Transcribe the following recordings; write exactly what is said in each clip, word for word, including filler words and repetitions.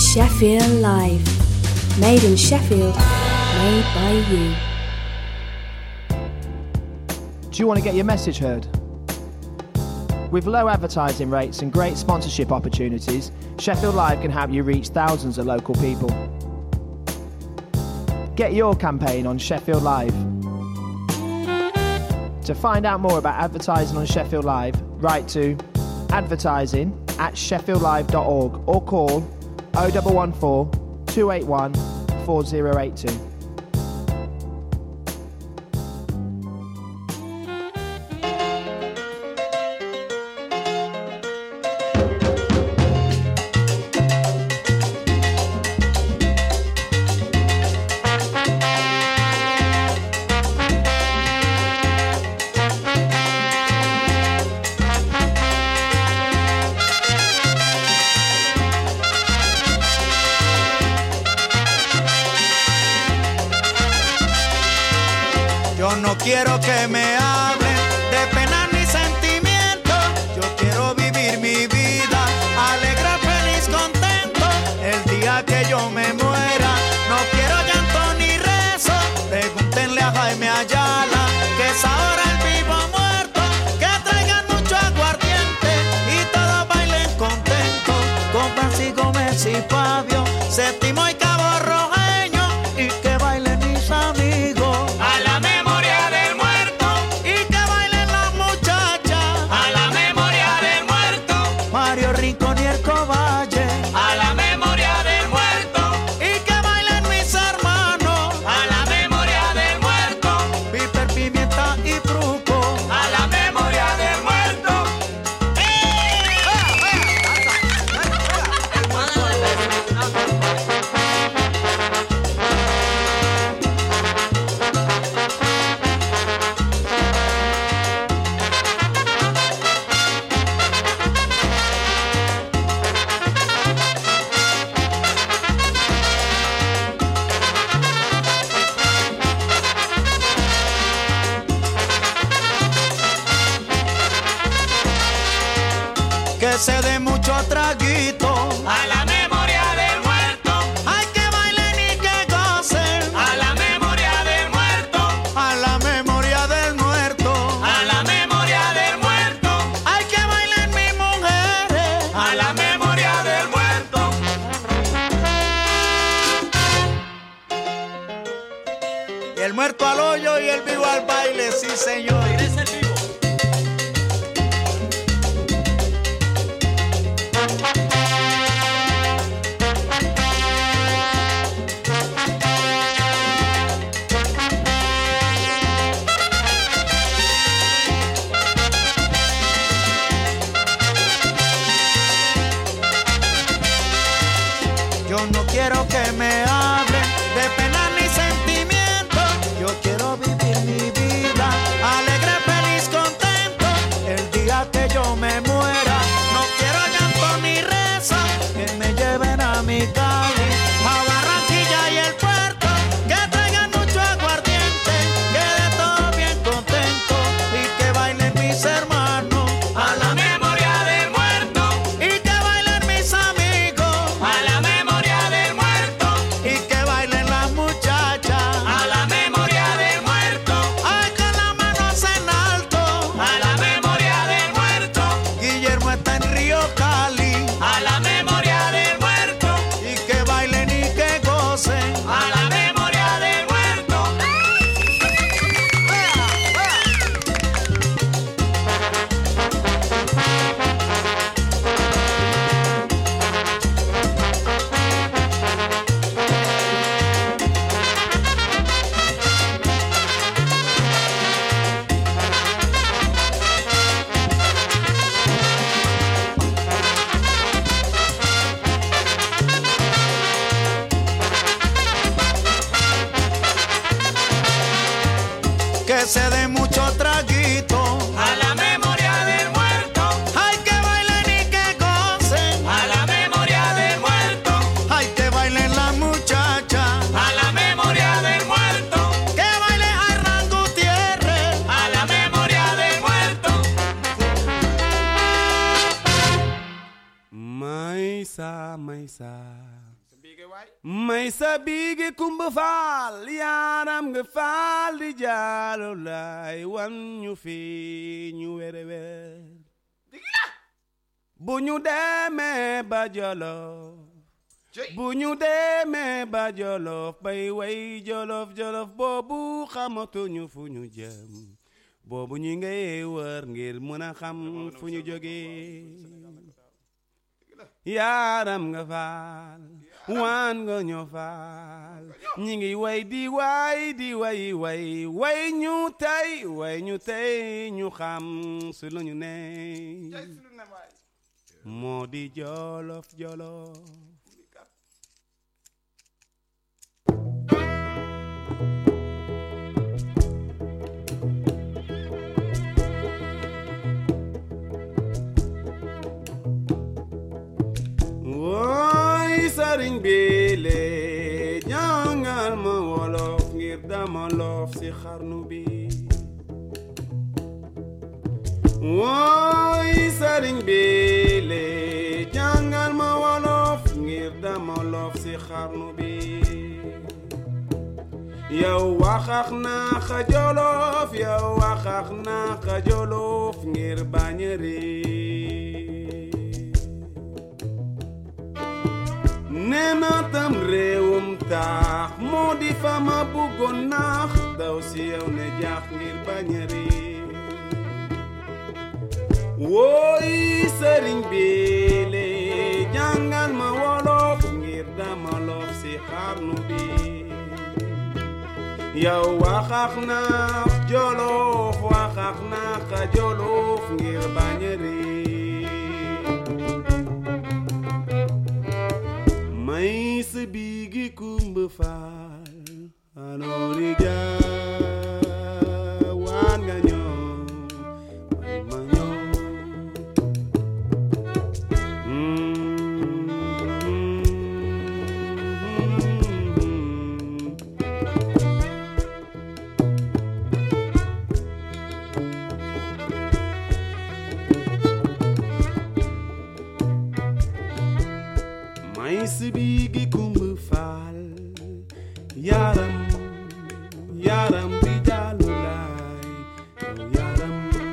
Sheffield Live. Made in Sheffield, made by you. Do you want to get your message heard? With low advertising rates and great sponsorship opportunities, Sheffield Live can help you reach thousands of local people. Get your campaign on Sheffield Live. To find out more about advertising on Sheffield Live, write to advertising at sheffield live dot org or call oh one one four, two eight one, four oh eight two. Quiero que me hablen de pena ni sentimiento. Yo quiero vivir mi vida alegre, feliz, contento. El día que yo me muera, no quiero llanto ni rezo. Pregúntenle a Jaime Ayala, que es ahora el vivo muerto. Que traigan mucho aguardiente y todos bailen contentos. Con Francisco Gómez y Fabio, Séptimo y Cabo Rojeño. Y que bailen mis amigos a la memoria. Se dé mucho traguito a la memoria del muerto. Hay que bailen y que gocen a la memoria del muerto. A la memoria del muerto. A la memoria del muerto. Hay que bailen mis mujeres a la memoria del muerto. Y el muerto al hoyo y el vivo al baile, sí señor. Regresa el vivo. Yo no quiero que me hablen de pena ni sentimiento. Yo quiero vivir mi vida alegre, feliz, contento. El día que yo me muera, no quiero llanto ni reza. Que me lleven a mi Cali, a Barranquilla y el puerto. Que traigan mucho aguardiente, que de todo bien contento. Y que bailen mis hermanos a la memoria del muerto. Y que bailen mis amigos a la memoria. Y que bailen las muchachas a la memoria del muerto. Ay, con las manos en alto a la memoria del muerto. Guillermo está en Río Cali a la memoria del muerto. Y que bailen y que gocen a la memoria del muerto. Que se dé mucho traguito a la memoria del muerto. Hay que bailen y que gocen a la memoria del muerto. Hay que bailen las muchachas a la memoria del muerto. Que baile Hernán Gutiérrez a la memoria del muerto. Maisa, maisa, may sa biigi kumba faal yaaram nga faal di jaalo lay wan ñu fi ñu were wer bu ñu demee ba Jolof bu ñu demee ba Jolof bay way Jolof Jolof boobu xamatuñu fu ñu jëm boobu ñu ngay wër ngir mën a xam fu ñu jógee yaaram nga faal waan nga ñoo faal ñi ngi way di way di way way way ñu tey way ñu tey ñu xam su lu ñu ne moo di Jolof Jolof woy sëriñ bi le jàngal ma wolof ngir dama loof si xarnu bi woy sëriñ bi le jàngal ma wolof ngir dama loof si xarnu bi yow waxax naa xa Jolof yow waxax naa xa Jolof ngir bañ a réer nee na tam réewum taax moo di fa ma bëggoon naax daw si yow ne jaax ngir bañ a réer wooy sëriñ bi le jàngal ma wolof ngir dama loof si xarnu bi yow waxax naa Jolof waxax naa xa Jolof ngir bañ a réer may sa biigi kumba faal anoori jaa waan nga ñoo may ma ñoo may sa biigi kumba faal yaram yaram bi jaalu laay yaram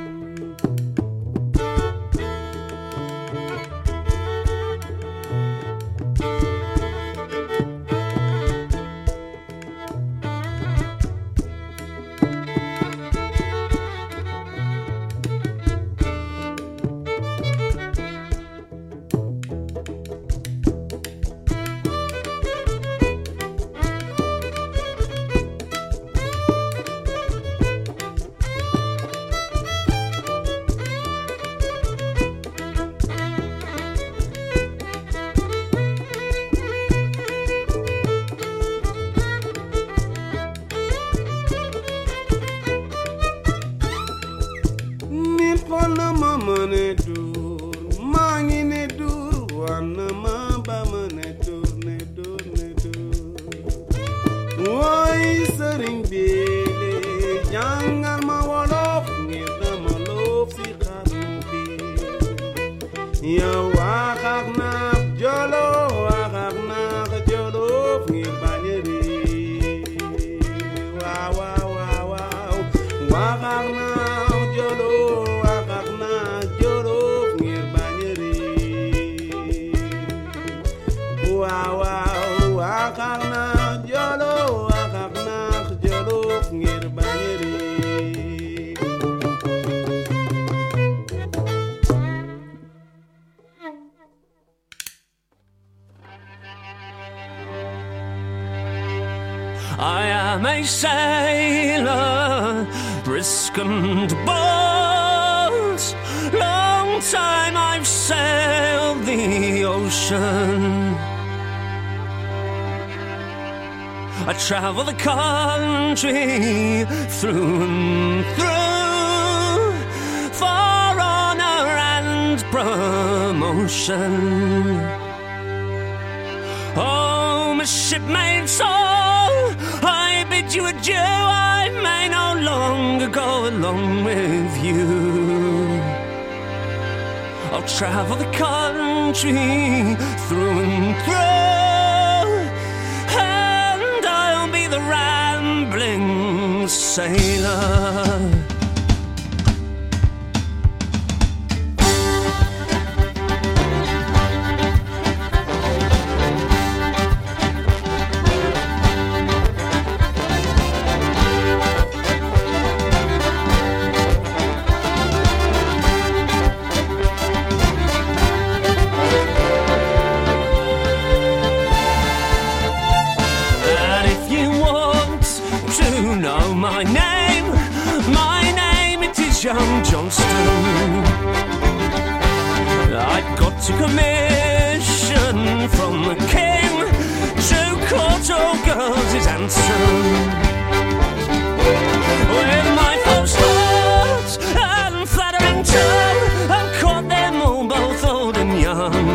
Wana mama ne dur, mangi ne dur, wana mama ne dur, ne dur, ne dur. Woy sëriñ bi le jàngal ma wolof ngir dama loof si xarnu bi. Yow waxax naa Jolof, waxax naa Jolof ngir bañ a réer. Waaw waaw waaw waaw, waxax naa Jolof. Wow, wow, waxax naa Jolof waxax naa Jolof ngir bañ a réer. I am a sailor, brisk and bold. Long time I've sailed the ocean. I travel the country through and through for honor and promotion. Oh, my shipmate soul, I bid you adieu. I may no longer go along with you. I'll travel the country through and through sailor. My name, my name, it is young Johnston. I got a commission from the king to court all girls his answer. With my false heart and flattering tongue, I've caught them all, both old and young.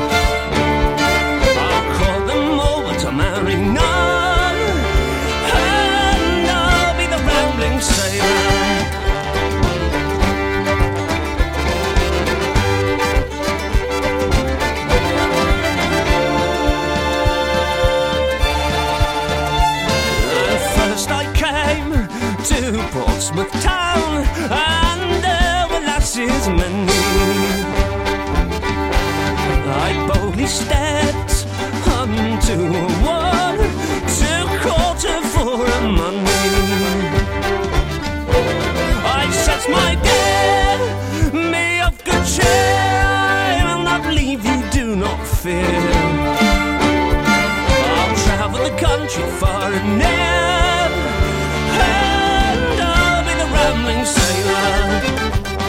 I'll call them all, but I'll marry none. Sailor. First I came to Portsmouth town, and there were lasses many. I boldly stepped unto one to court her for her money. I said, my dear, me of good cheer, I will not leave you, do not fear. I'll travel the country far and near, and I'll be the rambling sailor.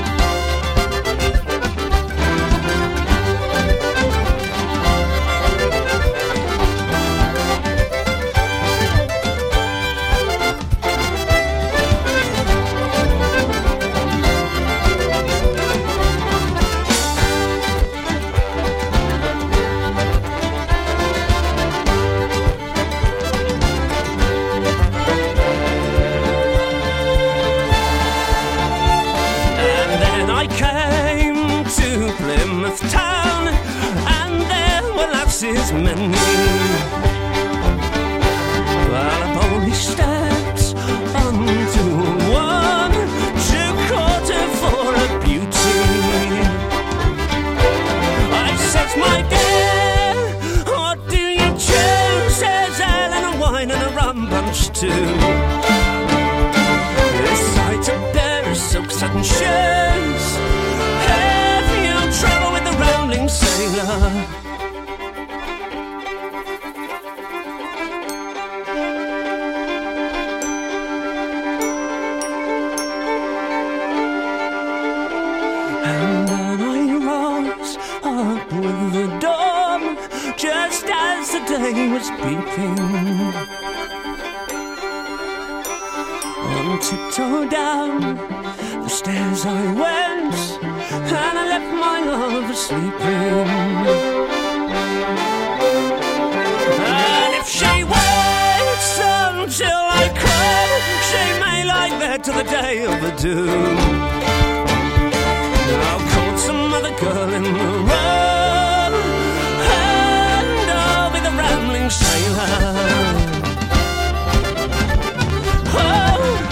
Town, and there were lasses many. Well, I've only stepped unto one to court her for her beauty. I said, my dear, what do you choose? Says ale and a wine and a rum punch too. This sight of bear silk satin shoes. Travel with the rambling sailor. And then I rose up with the dawn, just as the day was peeping. On tiptoe down the stairs I went, and I left my love sleeping. And if she waits until I come, she may lie there till the day of the doom. I'll call some other girl in the room, and I'll be the rambling sailor. Oh,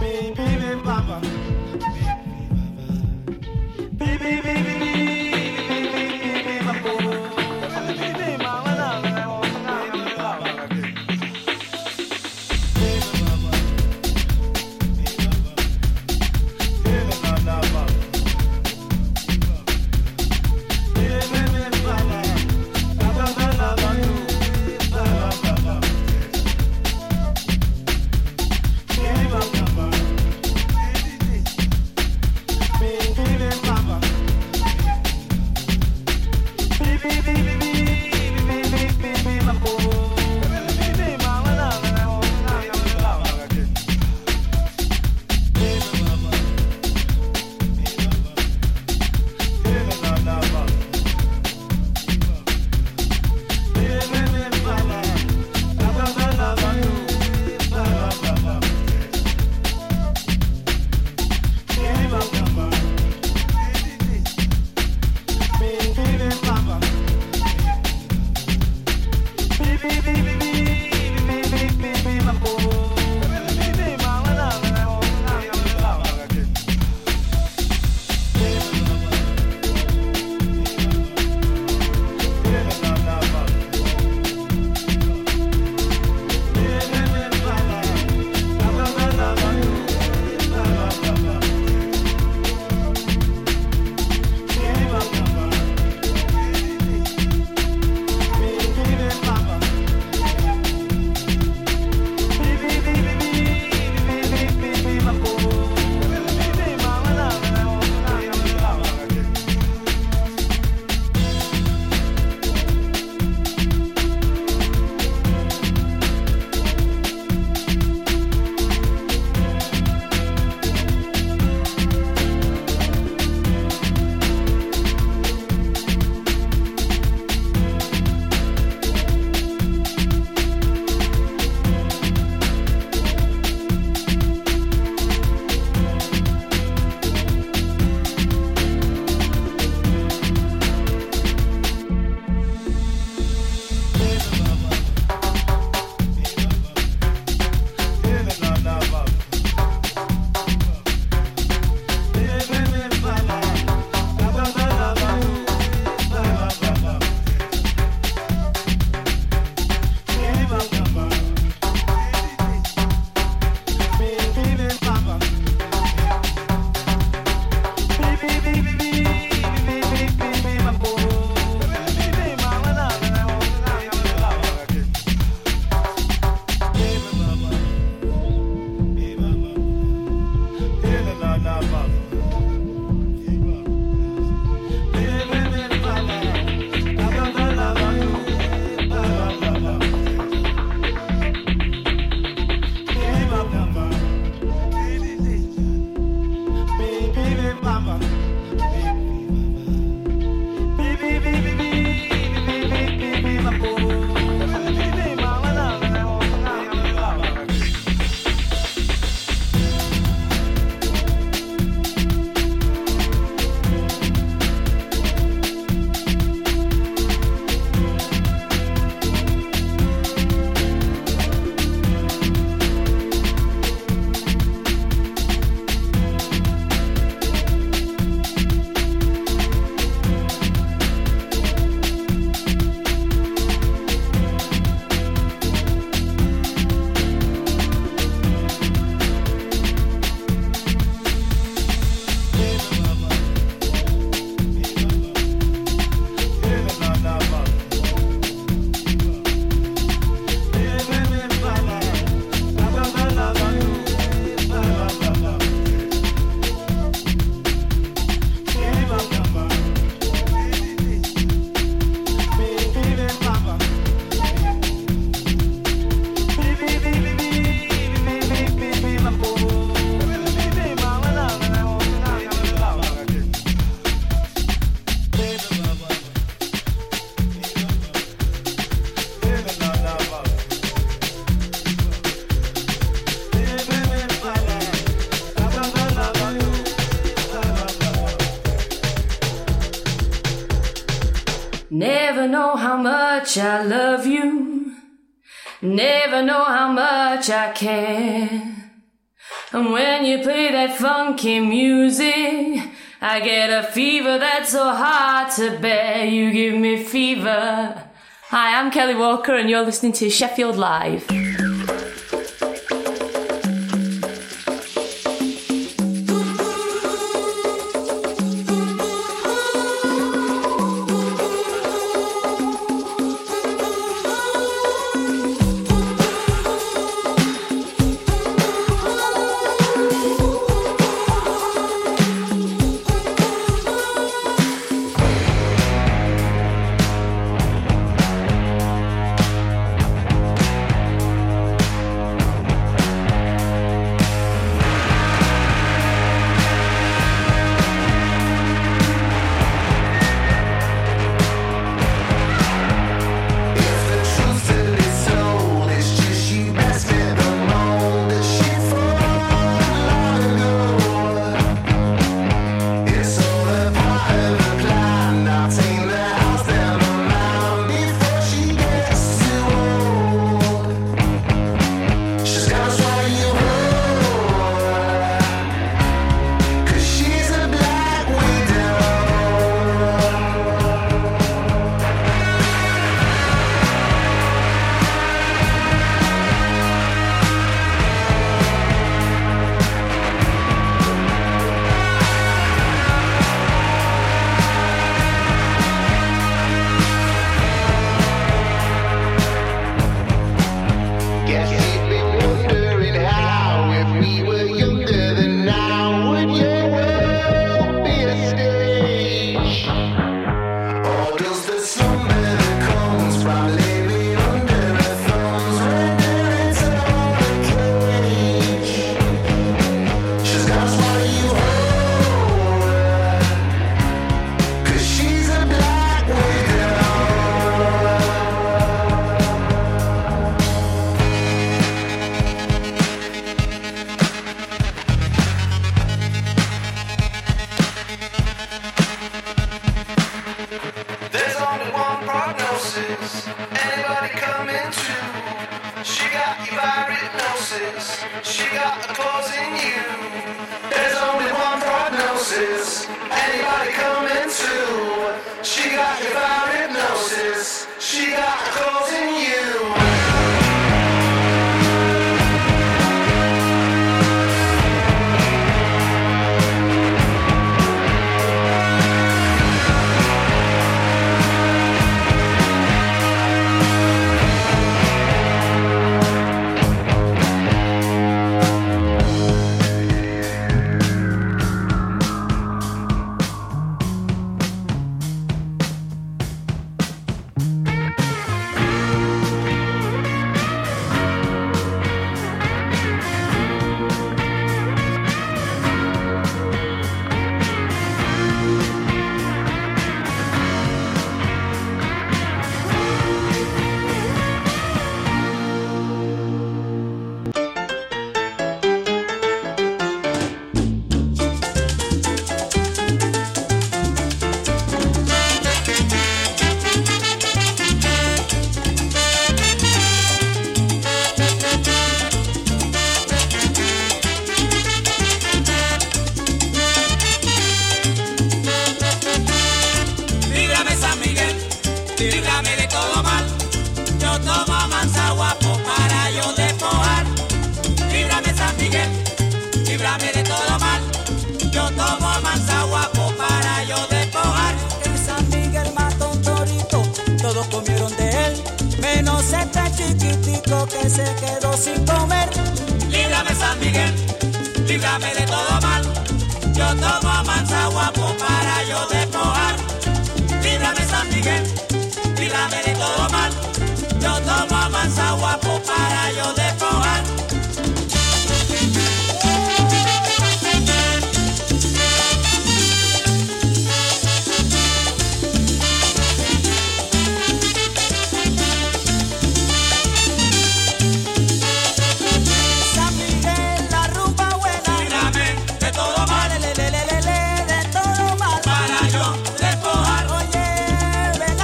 Never know how much I love you. Never know how much I care. And when you play that funky music, I get a fever that's so hard to bear. You give me fever. Hi, I'm Kelly Walker and you're listening to Sheffield Live.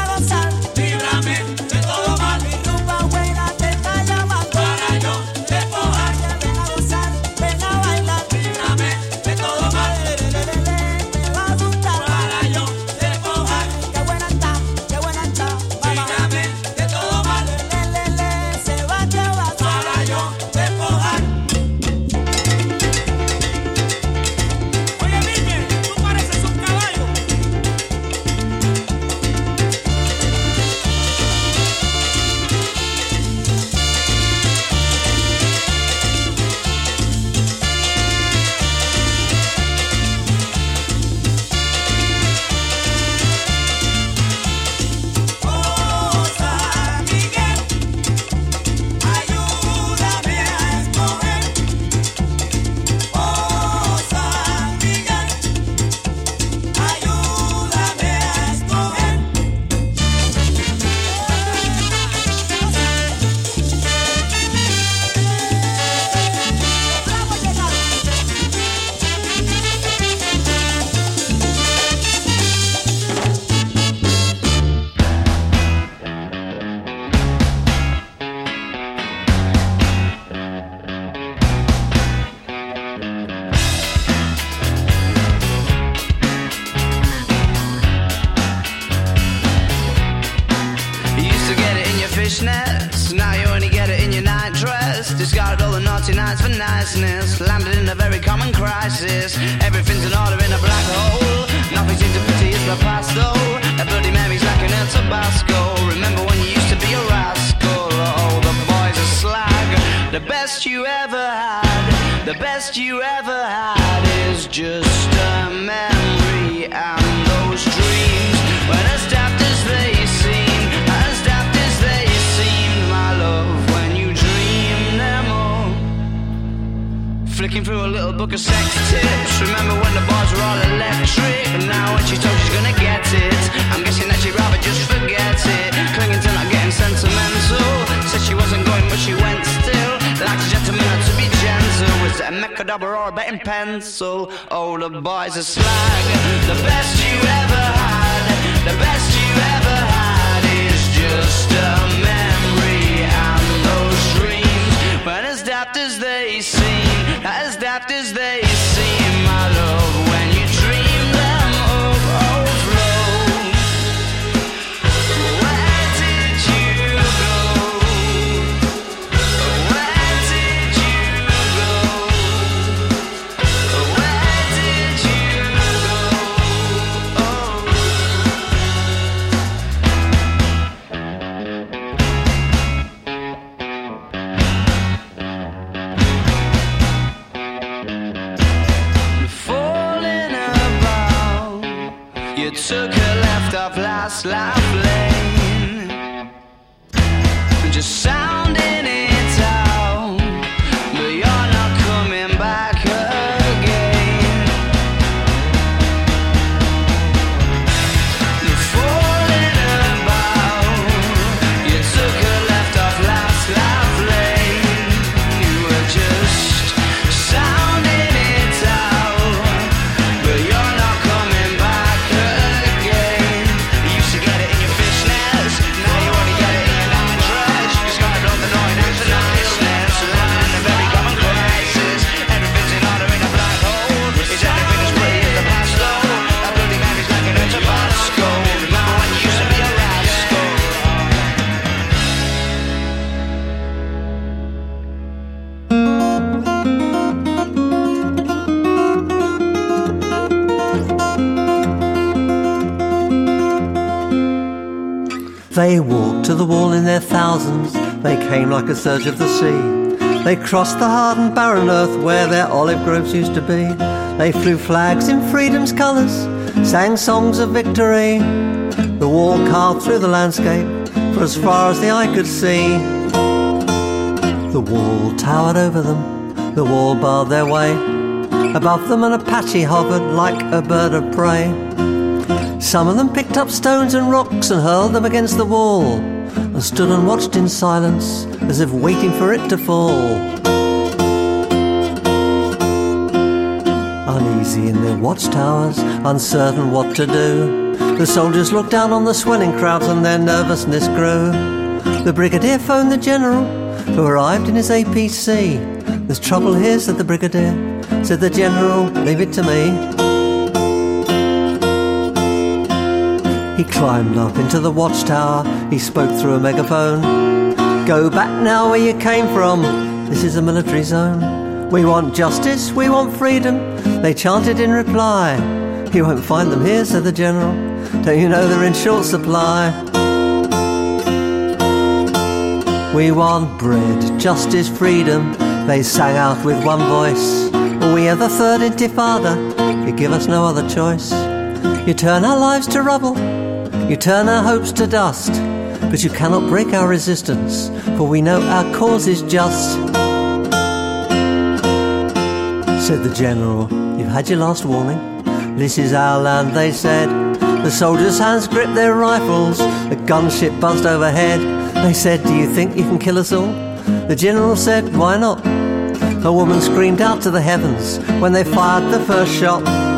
Líbrame de todo mal, mi rumba buena te está llamando para yo niceness, landed in a very common crisis. Everything's in order in a black hole. Nothing seems to pity is the past though. That Bloody Mary's lacking in Tabasco. Remember when you used to be a rascal? Oh, the boys are slag. The best you ever had, the best you ever had is just a memory. And those dreams, when as daft as they seem, as daft as they seemed, my love, when you dream them all. Flicking through a little book of sex tips. Remember when the bars were all electric? And now when she told she's gonna get it, I'm guessing that she'd rather just forget it. Clinging to not getting sentimental. Said she wasn't going but she went still. Like a gentleman had to be gentle. Was it a mecha double or a betting pencil? Oh, the boys are slag. The best you ever had, the best you ever had is just a memory. And those dreams, when as daft as they seem, as daft as they seem, my love, when you dream them overflow. Where did you go? Where did you go? Where did you go? Oh. Falling about, you took a left off last life lane, just sounding it out, but you're not coming back again. Falling about, you took a left off last life lane, you were just sounding it out, but you're not coming back again. You used to get it in your fishnets, now you only get it in your night dress. You sky block the noise and the niceness, landing in a very common crisis. Everything's in order in a black hole. Is everything as pretty as the past though? That Bloody Mary's like an Tabasco. Remember when you used to be a rascal? They walked to the wall in their thousands. They came like a surge of the sea. They crossed the hard and barren earth where their olive groves used to be. They flew flags in freedom's colours, sang songs of victory. The wall carved through the landscape for as far as the eye could see. The wall towered over them, the wall barred their way. Above them an Apache hovered like a bird of prey. Some of them picked up stones and rocks and hurled them against the wall, and stood and watched in silence as if waiting for it to fall. Uneasy in their watchtowers, uncertain what to do, the soldiers looked down on the swelling crowds and their nervousness grew. The brigadier phoned the general, who arrived in his A P C. There's trouble here, said the brigadier. Said the general, leave it to me. He climbed up into the watchtower, he spoke through a megaphone. Go back now where you came from, this is a military zone. We want justice, we want freedom, they chanted in reply. You won't find them here, said the general, don't you know they're in short supply? We want bread, justice, freedom, they sang out with one voice. We are the third intifada, you give us no other choice. You turn our lives to rubble, you turn our hopes to dust, but you cannot break our resistance, for we know our cause is just. Said the general, you've had your last warning, this is our land, they said. The soldiers' hands gripped their rifles, the gunship buzzed overhead. They said, do you think you can kill us all? The general said, why not? A woman screamed out to the heavens when they fired the first shot.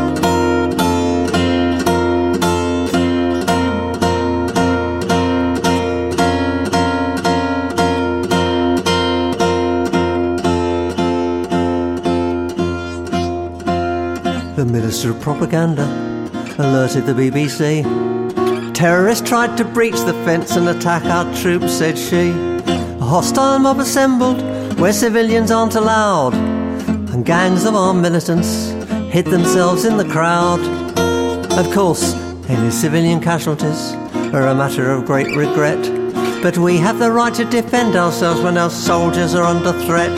The Minister of Propaganda alerted the B B C. Terrorists tried to breach the fence and attack our troops, said she. A hostile mob assembled where civilians aren't allowed. and gangs of armed militants hid themselves in the crowd. Of course, any civilian casualties are a matter of great regret, but we have the right to defend ourselves when our soldiers are under threat.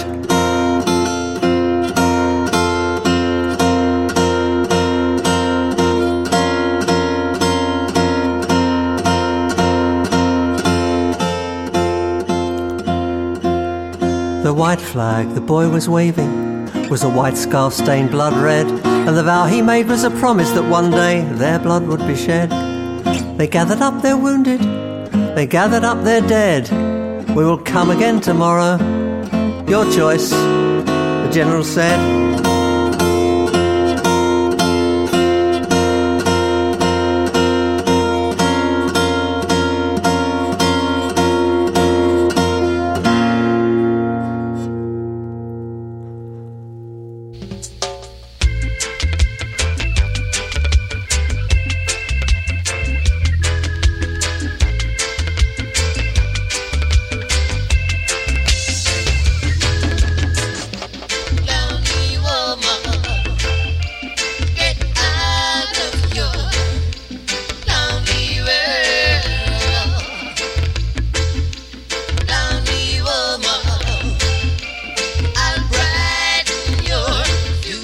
The white flag the boy was waving was a white scarf stained blood red, and the vow he made was a promise that one day their blood would be shed. They gathered up their wounded, they gathered up their dead. We will come again tomorrow. Your choice, the general said. I'll brighten your future.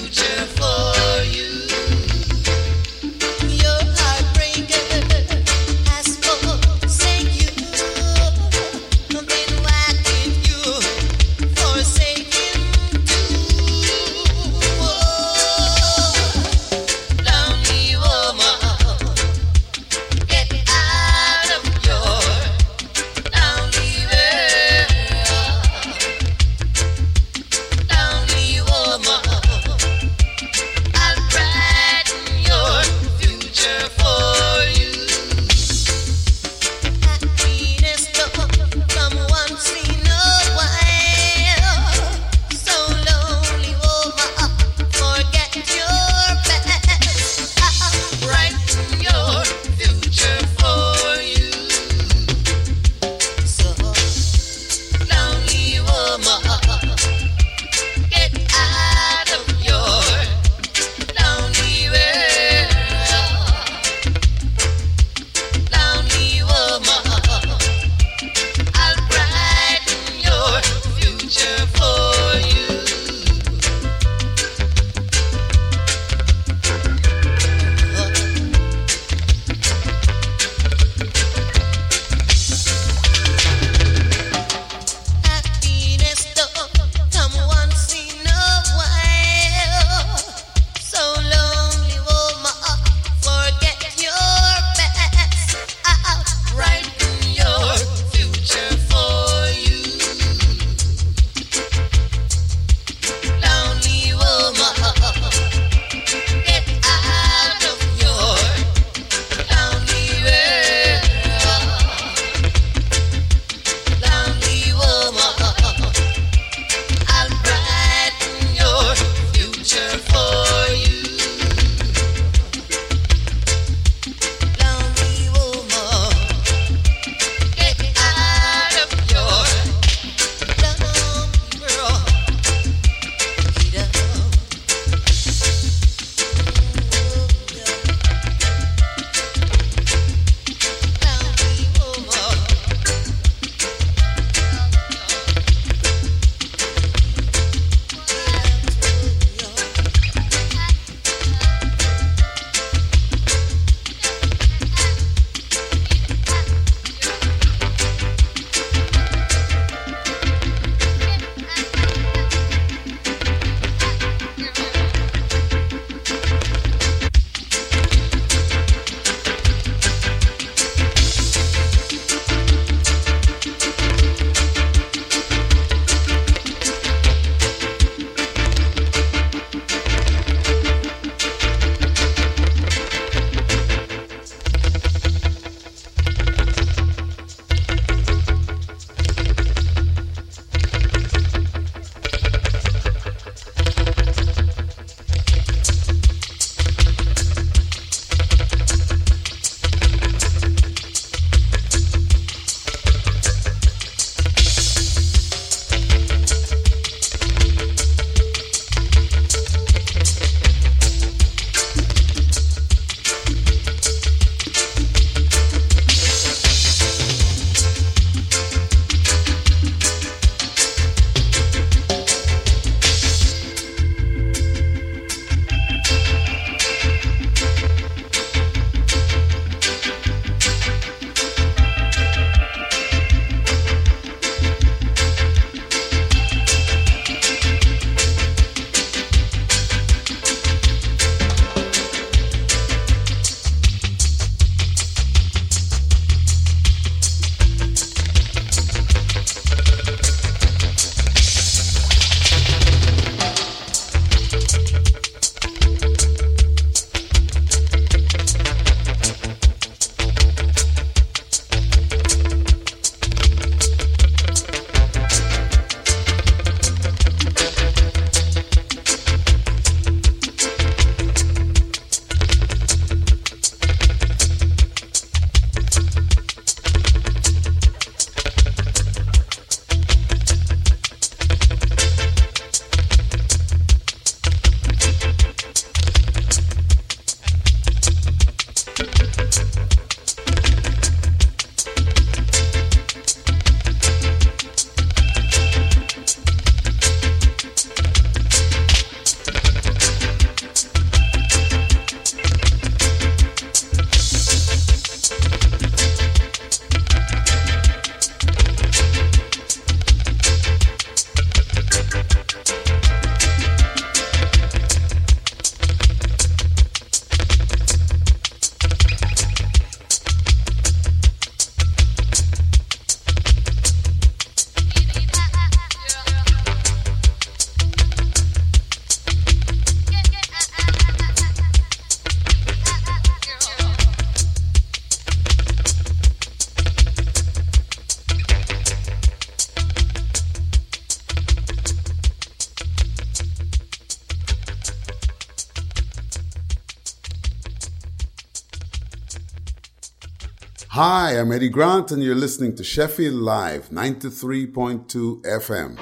Hi, I'm Eddie Grant, and you're listening to Sheffield Live, ninety-three point two F M.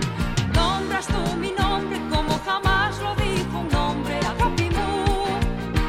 Nombras tú mi nombre como jamás lo dijo un hombre, Agapimu.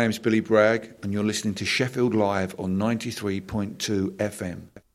name's Billy Bragg, and you're listening to Sheffield Live on ninety-three point two F M.